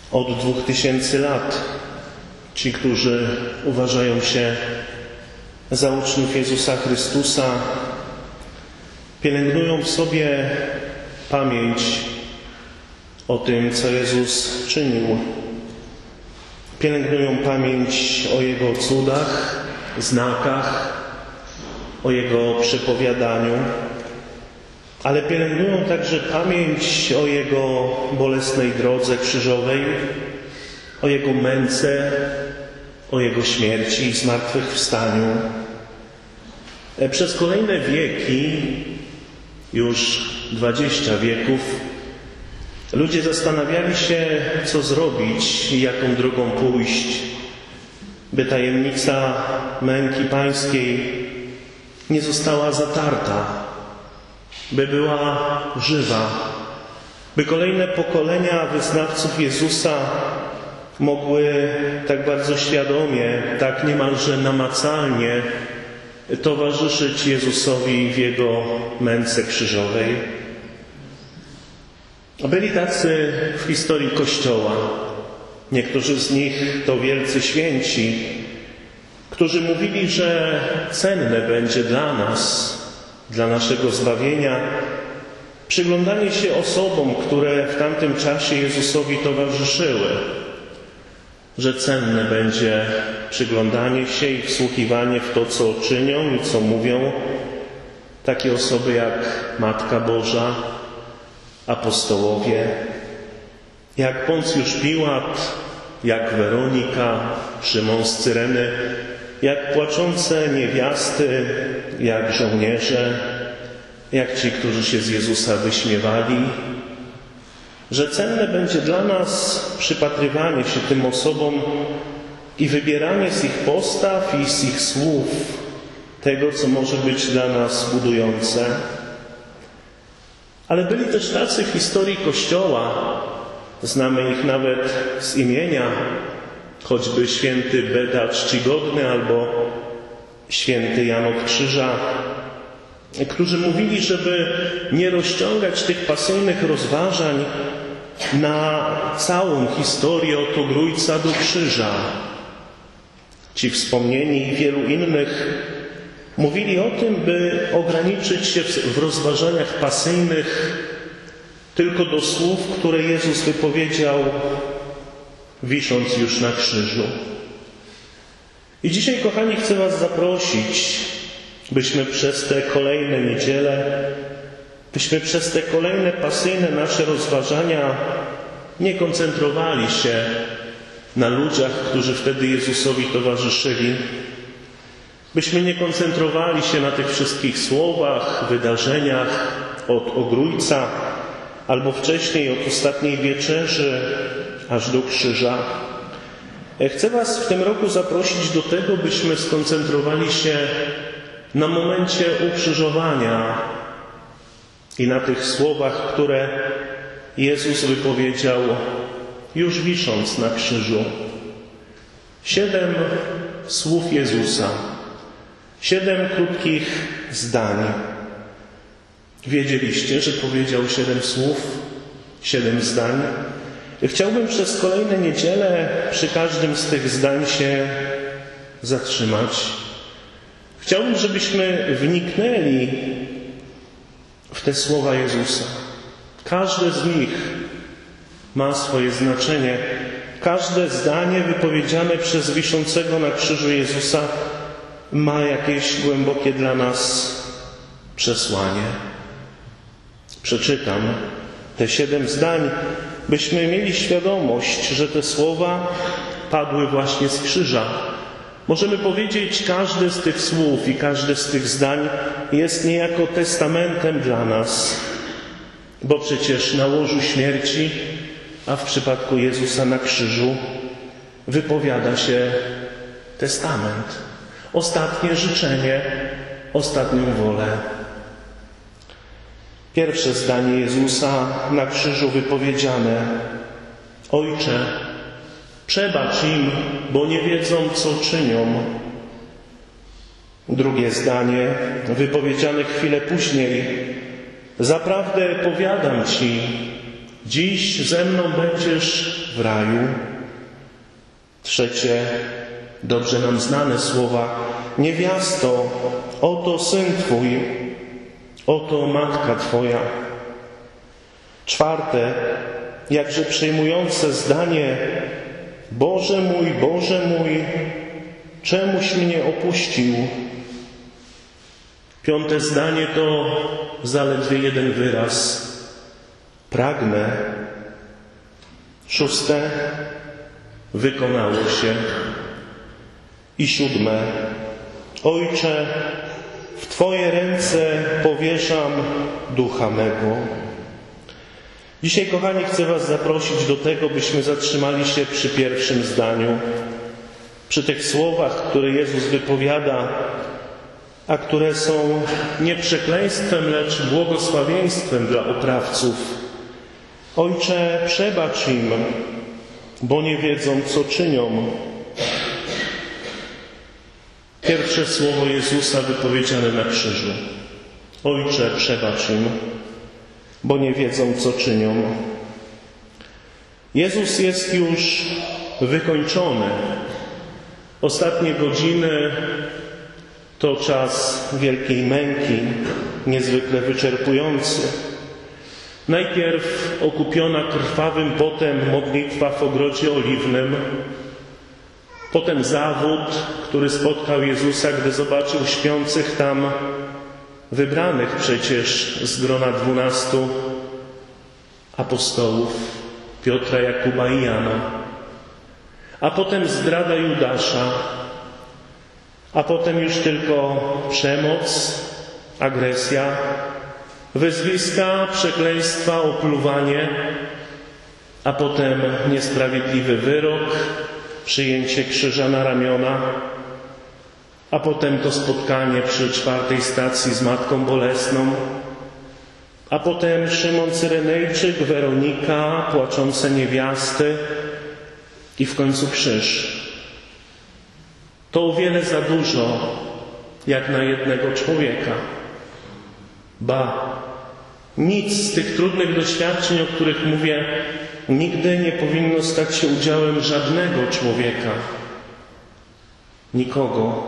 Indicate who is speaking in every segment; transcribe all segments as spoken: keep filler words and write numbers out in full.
Speaker 1: Od dwóch tysięcy lat ci, którzy uważają się za uczniów Jezusa Chrystusa, pielęgnują w sobie pamięć o tym, co Jezus czynił. Pielęgnują pamięć o Jego cudach, znakach, o Jego przepowiadaniu, ale pielęgnują także pamięć o Jego bolesnej drodze krzyżowej, o Jego męce, o Jego śmierci i zmartwychwstaniu. Przez kolejne wieki, już dwadzieścia wieków, ludzie zastanawiali się, co zrobić i jaką drogą pójść, by tajemnica męki Pańskiej nie została zatarta, by była żywa, by kolejne pokolenia wyznawców Jezusa mogły tak bardzo świadomie, tak niemalże namacalnie towarzyszyć Jezusowi w Jego męce krzyżowej. Byli tacy w historii Kościoła. Niektórzy z nich to wielcy święci, którzy mówili, że cenne będzie dla nas, dla naszego zbawienia, przyglądanie się osobom, które w tamtym czasie Jezusowi towarzyszyły, że cenne będzie przyglądanie się i wsłuchiwanie w to, co czynią i co mówią takie osoby jak Matka Boża, apostołowie, jak Poncjusz Piłat, jak Weronika, Szymon z Cyreny, jak płaczące niewiasty, jak żołnierze, jak ci, którzy się z Jezusa wyśmiewali, że cenne będzie dla nas przypatrywanie się tym osobom i wybieranie z ich postaw i z ich słów tego, co może być dla nas budujące. Ale byli też tacy w historii Kościoła, znamy ich nawet z imienia, choćby święty Beda Czcigodny albo święty Jan od Krzyża, którzy mówili, żeby nie rozciągać tych pasyjnych rozważań na całą historię od Ogrójca do Krzyża. Ci wspomnieni i wielu innych mówili o tym, by ograniczyć się w rozważaniach pasyjnych tylko do słów, które Jezus wypowiedział, wisząc już na krzyżu. I dzisiaj, kochani, chcę Was zaprosić, byśmy przez te kolejne niedziele, byśmy przez te kolejne pasyjne nasze rozważania nie koncentrowali się na ludziach, którzy wtedy Jezusowi towarzyszyli, byśmy nie koncentrowali się na tych wszystkich słowach, wydarzeniach od Ogrójca albo wcześniej od ostatniej wieczerzy aż do krzyża. Chcę Was w tym roku zaprosić do tego, byśmy skoncentrowali się na momencie ukrzyżowania i na tych słowach, które Jezus wypowiedział już wisząc na krzyżu. Siedem słów Jezusa, siedem krótkich zdań. Wiedzieliście, że powiedział siedem słów, siedem zdań? Chciałbym przez kolejne niedziele przy każdym z tych zdań się zatrzymać. Chciałbym, żebyśmy wniknęli w te słowa Jezusa. Każde z nich ma swoje znaczenie. Każde zdanie wypowiedziane przez wiszącego na krzyżu Jezusa ma jakieś głębokie dla nas przesłanie. Przeczytam te siedem zdań, byśmy mieli świadomość, że te słowa padły właśnie z krzyża. Możemy powiedzieć, każde z tych słów i każde z tych zdań jest niejako testamentem dla nas, bo przecież na łożu śmierci, a w przypadku Jezusa na krzyżu, wypowiada się testament, ostatnie życzenie, ostatnią wolę. Pierwsze zdanie Jezusa na krzyżu wypowiedziane: Ojcze, przebacz im, bo nie wiedzą, co czynią. Drugie zdanie, wypowiedziane chwilę później: Zaprawdę powiadam Ci, dziś ze mną będziesz w raju. Trzecie, dobrze nam znane słowa: niewiasto, oto syn Twój, oto matka Twoja. Czwarte, jakże przejmujące zdanie: Boże mój, Boże mój, czemuś mnie opuścił? Piąte zdanie to zaledwie jeden wyraz: pragnę. Szóste, wykonało się. I siódme, Ojcze, w Twoje ręce powierzam ducha mego. Dzisiaj, kochani, chcę Was zaprosić do tego, byśmy zatrzymali się przy pierwszym zdaniu, przy tych słowach, które Jezus wypowiada, a które są nie przekleństwem, lecz błogosławieństwem dla oprawców. Ojcze, przebacz im, bo nie wiedzą, co czynią. Pierwsze słowo Jezusa wypowiedziane na krzyżu. Ojcze, przebacz im, bo nie wiedzą, co czynią. Jezus jest już wykończony. Ostatnie godziny to czas wielkiej męki, niezwykle wyczerpujący. Najpierw okupiona krwawym potem modlitwa w ogrodzie oliwnym, potem zawód, który spotkał Jezusa, gdy zobaczył śpiących tam wybranych przecież z grona dwunastu apostołów, Piotra, Jakuba i Jana, a potem zdrada Judasza, a potem już tylko przemoc, agresja, wyzwiska, przekleństwa, opluwanie, a potem niesprawiedliwy wyrok, przyjęcie krzyża na ramiona, a potem to spotkanie przy czwartej stacji z Matką Bolesną, a potem Szymon Cyrenejczyk, Weronika, płaczące niewiasty i w końcu krzyż. To o wiele za dużo, jak na jednego człowieka. Ba, nic z tych trudnych doświadczeń, o których mówię, nigdy nie powinno stać się udziałem żadnego człowieka. Nikogo.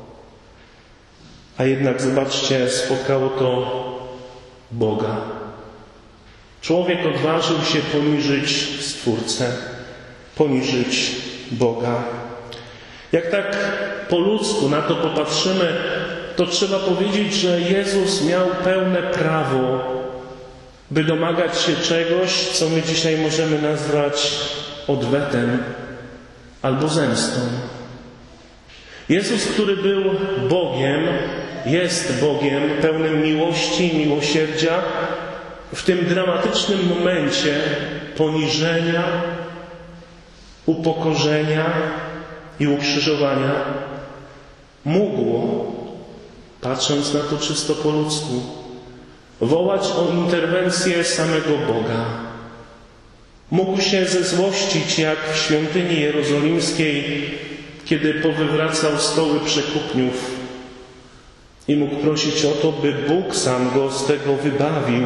Speaker 1: A jednak, zobaczcie, spotkało to Boga. Człowiek odważył się poniżyć Stwórcę, poniżyć Boga. Jak tak po ludzku na to popatrzymy, to trzeba powiedzieć, że Jezus miał pełne prawo, by domagać się czegoś, co my dzisiaj możemy nazwać odwetem albo zemstą. Jezus, który był Bogiem, jest Bogiem pełnym miłości i miłosierdzia, w tym dramatycznym momencie poniżenia, upokorzenia i ukrzyżowania mógł, patrząc na to czysto po ludzku, wołać o interwencję samego Boga. Mógł się zezłościć, jak w świątyni jerozolimskiej, kiedy powywracał stoły przekupniów i mógł prosić o to, by Bóg sam go z tego wybawił,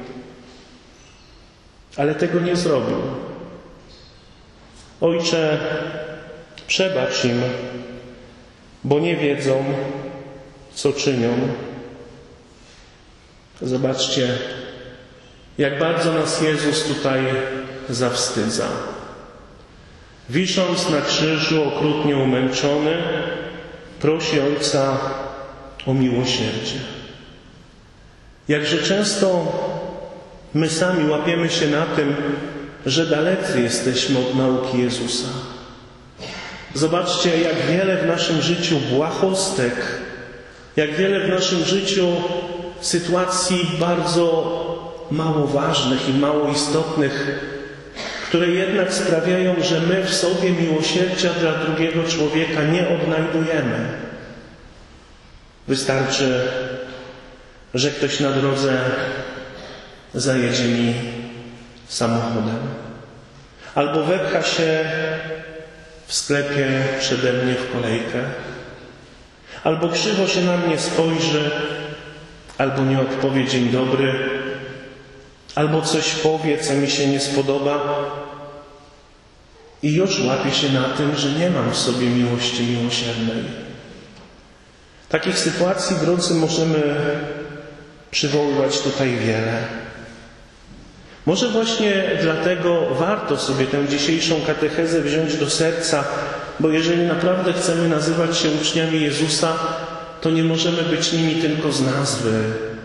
Speaker 1: ale tego nie zrobił. Ojcze, przebacz im, bo nie wiedzą, co czynią. Zobaczcie, jak bardzo nas Jezus tutaj zawstydza. Wisząc na krzyżu, okrutnie umęczony, prosi Ojca o miłosierdzie. Jakże często my sami łapiemy się na tym, że dalecy jesteśmy od nauki Jezusa. Zobaczcie, jak wiele w naszym życiu błahostek, jak wiele w naszym życiu sytuacji bardzo mało ważnych i mało istotnych, które jednak sprawiają, że my w sobie miłosierdzia dla drugiego człowieka nie odnajdujemy. Wystarczy, że ktoś na drodze zajedzie mi samochodem, albo wepcha się w sklepie przede mnie w kolejkę, albo krzywo się na mnie spojrzy, albo nie odpowie dzień dobry, albo coś powie, co mi się nie spodoba i już łapię się na tym, że nie mam w sobie miłości miłosiernej. Takich sytuacji, drodzy, możemy przywoływać tutaj wiele. Może właśnie dlatego warto sobie tę dzisiejszą katechezę wziąć do serca, bo jeżeli naprawdę chcemy nazywać się uczniami Jezusa, to nie możemy być nimi tylko z nazwy.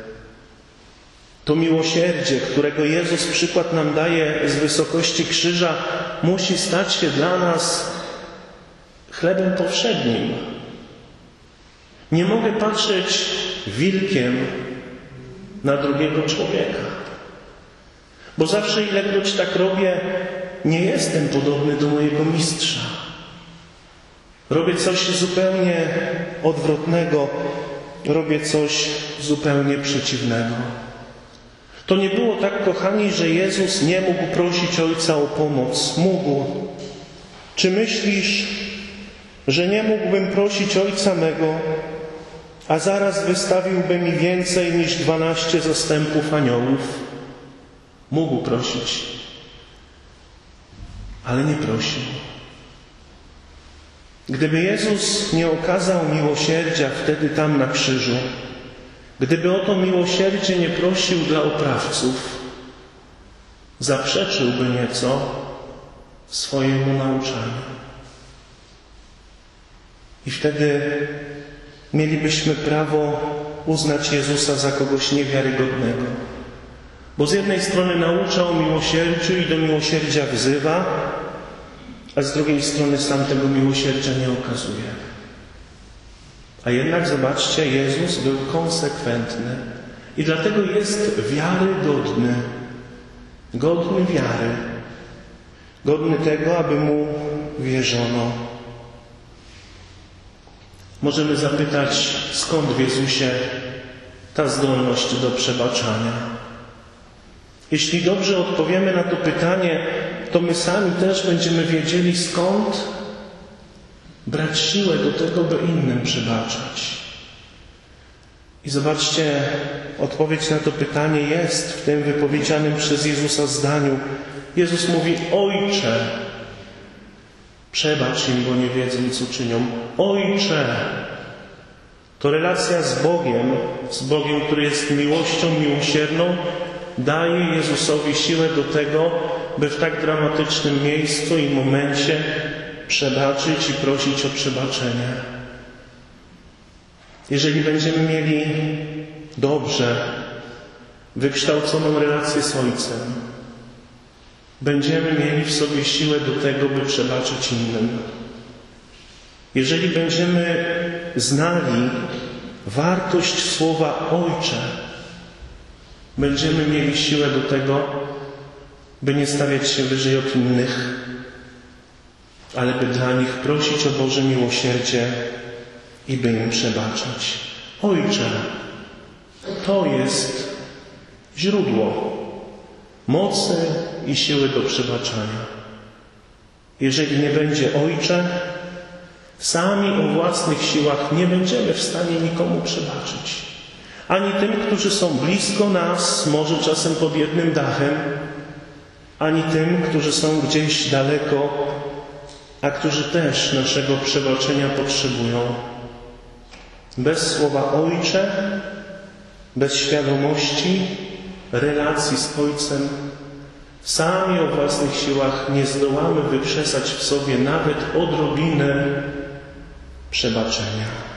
Speaker 1: To miłosierdzie, którego Jezus przykład nam daje z wysokości krzyża, musi stać się dla nas chlebem powszednim. Nie mogę patrzeć wilkiem na drugiego człowieka, bo zawsze ilekroć tak robię, nie jestem podobny do mojego mistrza. Robię coś zupełnie odwrotnego, robię coś zupełnie przeciwnego. To nie było tak, kochani, że Jezus nie mógł prosić Ojca o pomoc. Mógł. Czy myślisz, że nie mógłbym prosić Ojca mego, a zaraz wystawiłby mi więcej niż dwanaście zastępów aniołów? Mógł prosić, ale nie prosił. Gdyby Jezus nie okazał miłosierdzia wtedy tam na krzyżu, gdyby o to miłosierdzie nie prosił dla oprawców, zaprzeczyłby nieco swojemu nauczaniu. I wtedy mielibyśmy prawo uznać Jezusa za kogoś niewiarygodnego. Bo z jednej strony naucza o miłosierdziu i do miłosierdzia wzywa, a z drugiej strony sam tego miłosierdzia nie okazuje. A jednak zobaczcie, Jezus był konsekwentny i dlatego jest wiarygodny, godny wiary, godny tego, aby Mu wierzono. Możemy zapytać, skąd w Jezusie ta zdolność do przebaczania? Jeśli dobrze odpowiemy na to pytanie, to my sami też będziemy wiedzieli, skąd brać siłę do tego, by innym przebaczać. I zobaczcie, odpowiedź na to pytanie jest w tym wypowiedzianym przez Jezusa zdaniu. Jezus mówi: Ojcze, przebacz im, bo nie wiedzą, co czynią. Ojcze! To relacja z Bogiem, z Bogiem, który jest miłością miłosierną, daje Jezusowi siłę do tego, by w tak dramatycznym miejscu i momencie przebaczyć i prosić o przebaczenie. Jeżeli będziemy mieli dobrze wykształconą relację z Ojcem, będziemy mieli w sobie siłę do tego, by przebaczyć innym. Jeżeli będziemy znali wartość słowa Ojcze, będziemy mieli siłę do tego, by nie stawiać się wyżej od innych, ale by dla nich prosić o Boże miłosierdzie i by im przebaczać. Ojcze, to jest źródło mocy i siły do przebaczania. Jeżeli nie będzie Ojcze, sami o własnych siłach nie będziemy w stanie nikomu przebaczyć. Ani tym, którzy są blisko nas, może czasem pod jednym dachem, ani tym, którzy są gdzieś daleko, a którzy też naszego przebaczenia potrzebują. Bez słowa Ojcze, bez świadomości relacji z Ojcem, sami o własnych siłach nie zdołamy wykrzesać w sobie nawet odrobinę przebaczenia.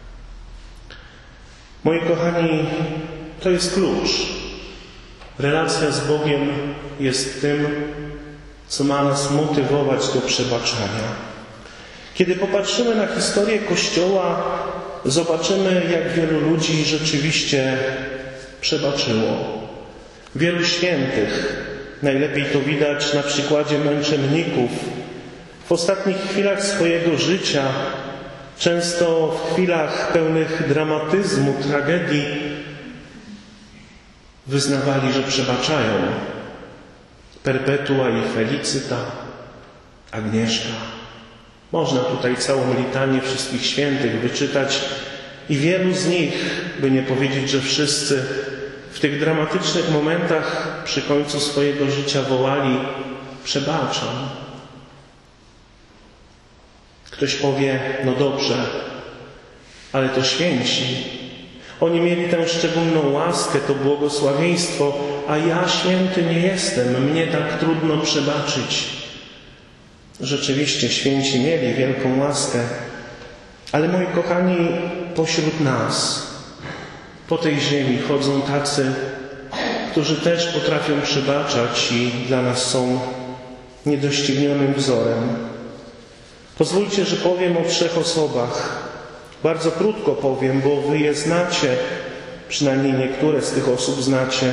Speaker 1: Moi kochani, to jest klucz. Relacja z Bogiem jest tym, co ma nas motywować do przebaczania. Kiedy popatrzymy na historię Kościoła, zobaczymy, jak wielu ludzi rzeczywiście przebaczyło. Wielu świętych, najlepiej to widać na przykładzie męczenników, w ostatnich chwilach swojego życia, często w chwilach pełnych dramatyzmu, tragedii, wyznawali, że przebaczają. Perpetua i Felicyta, Agnieszka. Można tutaj całą litanię wszystkich świętych wyczytać i wielu z nich, by nie powiedzieć, że wszyscy, w tych dramatycznych momentach przy końcu swojego życia wołali: przebaczam. Ktoś powie: no dobrze, ale to święci. Oni mieli tę szczególną łaskę, to błogosławieństwo, a ja święty nie jestem, mnie tak trudno przebaczyć. Rzeczywiście święci mieli wielką łaskę, ale moi kochani, pośród nas, po tej ziemi chodzą tacy, którzy też potrafią przebaczać i dla nas są niedoścignionym wzorem. Pozwólcie, że powiem o trzech osobach. Bardzo krótko powiem, bo wy je znacie, przynajmniej niektóre z tych osób znacie.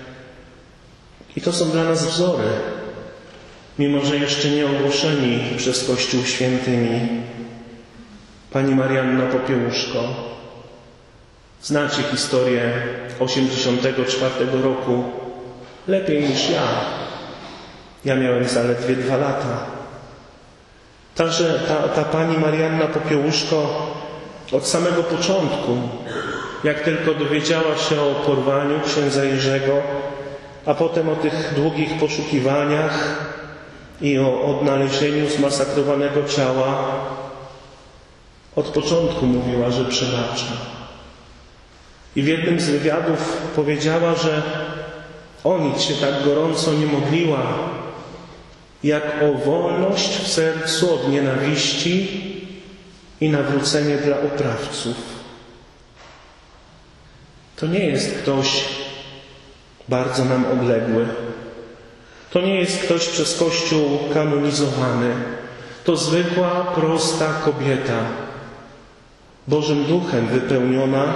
Speaker 1: I to są dla nas wzory, mimo że jeszcze nie ogłoszeni przez Kościół świętymi. Pani Marianna Popiełuszko. Znacie historię osiemdziesiątego czwartego roku lepiej niż ja. Ja miałem zaledwie dwa lata. Ta, że, ta, ta pani Marianna Popiełuszko od samego początku, jak tylko dowiedziała się o porwaniu księdza Jerzego, a potem o tych długich poszukiwaniach i o odnalezieniu zmasakrowanego ciała, od początku mówiła, że przebacza. I w jednym z wywiadów powiedziała, że o nic się tak gorąco nie modliła, jak o wolność w sercu od nienawiści i nawrócenie dla oprawców. To nie jest ktoś bardzo nam odległy. To nie jest ktoś przez Kościół kanonizowany. To zwykła, prosta kobieta, Bożym Duchem wypełniona,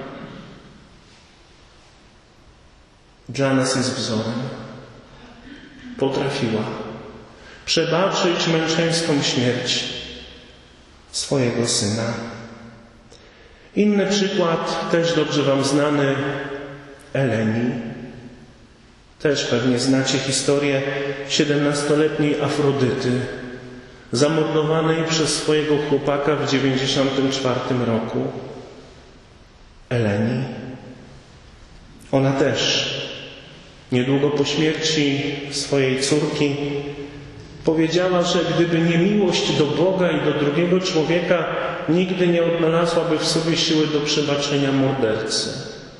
Speaker 1: dla nas jest wzorem. Potrafiła przebaczyć męczeńską śmierć swojego syna. Inny przykład, też dobrze wam znany, Eleni. Też pewnie znacie historię siedemnastoletniej Afrodyty, zamordowanej przez swojego chłopaka w dziewięćdziesiątym czwartym roku. Eleni. Ona też niedługo po śmierci swojej córki powiedziała, że gdyby nie miłość do Boga i do drugiego człowieka, nigdy nie odnalazłaby w sobie siły do przebaczenia mordercy.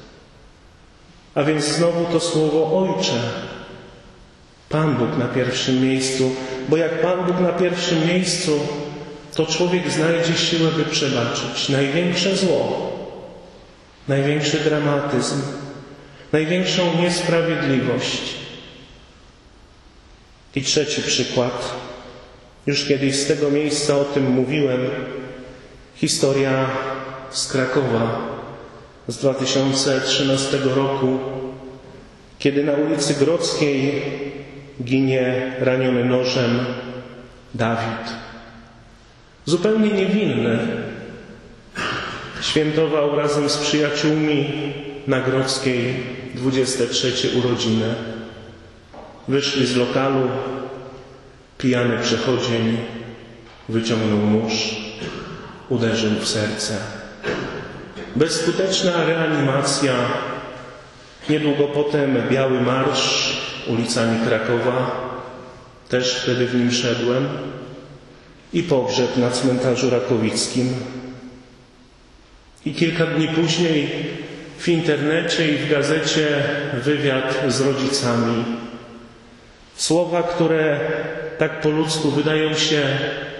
Speaker 1: A więc znowu to słowo Ojcze. Pan Bóg na pierwszym miejscu, bo jak Pan Bóg na pierwszym miejscu, to człowiek znajdzie siłę, by przebaczyć największe zło, największy dramatyzm, największą niesprawiedliwość. I trzeci przykład. Już kiedyś z tego miejsca o tym mówiłem. Historia z Krakowa z dwa tysiące trzynastego roku, kiedy na ulicy Grodzkiej ginie raniony nożem Dawid. Zupełnie niewinny. Świętował razem z przyjaciółmi na Grodzkiej dwudzieste trzecie urodziny. Wyszli z lokalu, pijany przechodzień wyciągnął nóż, uderzył w serce. Bezskuteczna reanimacja. Niedługo potem Biały Marsz ulicami Krakowa, też wtedy w nim szedłem, i pogrzeb na cmentarzu Rakowickim. I kilka dni później w internecie i w gazecie wywiad z rodzicami. Słowa, które tak po ludzku wydają się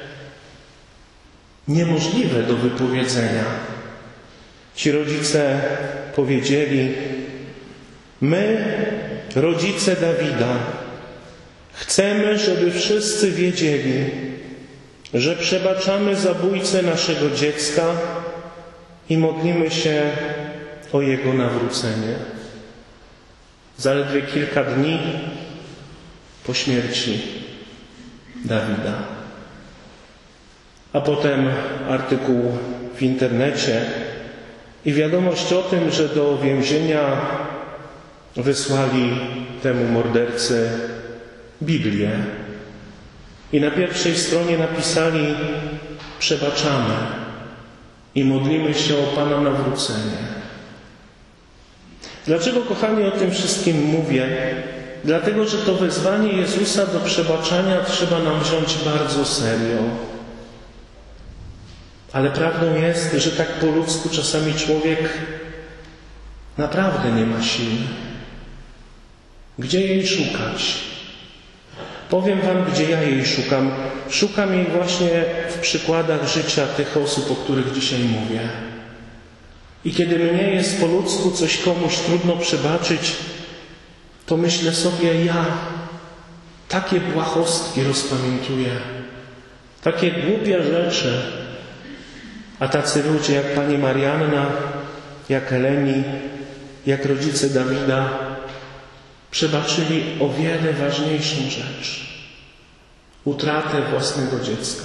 Speaker 1: niemożliwe do wypowiedzenia. Ci rodzice powiedzieli: my, rodzice Dawida, chcemy, żeby wszyscy wiedzieli, że przebaczamy zabójcę naszego dziecka i modlimy się o jego nawrócenie. Zaledwie kilka dni po śmierci Dawida. A potem artykuł w internecie i wiadomość o tym, że do więzienia wysłali temu mordercy Biblię. I na pierwszej stronie napisali: przebaczamy i modlimy się o Pana nawrócenie. Dlaczego, kochani, o tym wszystkim mówię? Dlatego, że to wezwanie Jezusa do przebaczania trzeba nam wziąć bardzo serio. Ale prawdą jest, że tak po ludzku czasami człowiek naprawdę nie ma siły. Gdzie jej szukać? Powiem wam, gdzie ja jej szukam. Szukam jej właśnie w przykładach życia tych osób, o których dzisiaj mówię. I kiedy mnie jest po ludzku coś komuś trudno przebaczyć, to myślę sobie, ja takie błahostki rozpamiętuję, takie głupie rzeczy. A tacy ludzie jak pani Marianna, jak Eleni, jak rodzice Dawida przebaczyli o wiele ważniejszą rzecz. Utratę własnego dziecka.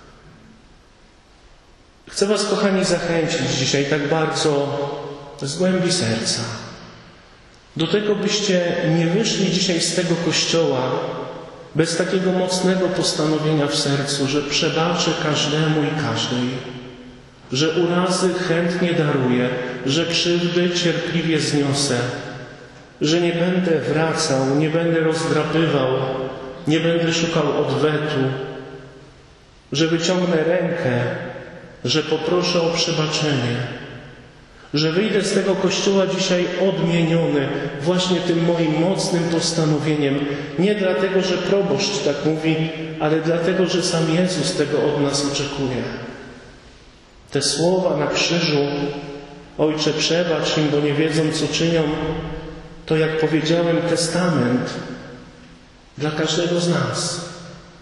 Speaker 1: Chcę was, kochani, zachęcić dzisiaj tak bardzo z głębi serca do tego, byście nie wyszli dzisiaj z tego kościoła bez takiego mocnego postanowienia w sercu, że przebaczę każdemu i każdej, że urazy chętnie daruję, że krzywdy cierpliwie zniosę, że nie będę wracał, nie będę rozdrapywał, nie będę szukał odwetu, że wyciągnę rękę, że poproszę o przebaczenie, że wyjdę z tego kościoła dzisiaj odmieniony właśnie tym moim mocnym postanowieniem. Nie dlatego, że proboszcz tak mówi, ale dlatego, że sam Jezus tego od nas oczekuje. Te słowa na krzyżu, Ojcze, przebacz im, bo nie wiedzą, co czynią, to, jak powiedziałem, testament dla każdego z nas.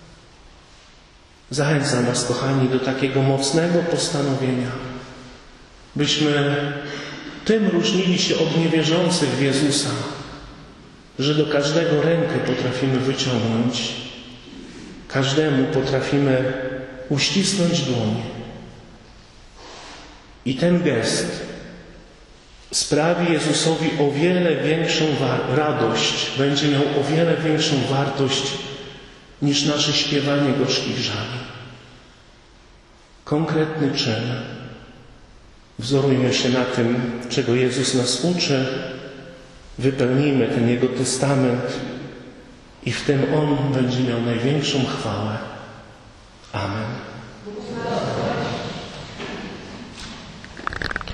Speaker 1: Zachęcam was, kochani, do takiego mocnego postanowienia, byśmy tym różnili się od niewierzących w Jezusa, że do każdego rękę potrafimy wyciągnąć, każdemu potrafimy uścisnąć dłoń. I ten gest sprawi Jezusowi o wiele większą radość, będzie miał o wiele większą wartość niż nasze śpiewanie gorzkich żali. Konkretny czyn. Wzorujmy się na tym, czego Jezus nas uczy, wypełnijmy ten Jego testament i w tym On będzie miał największą chwałę. Amen.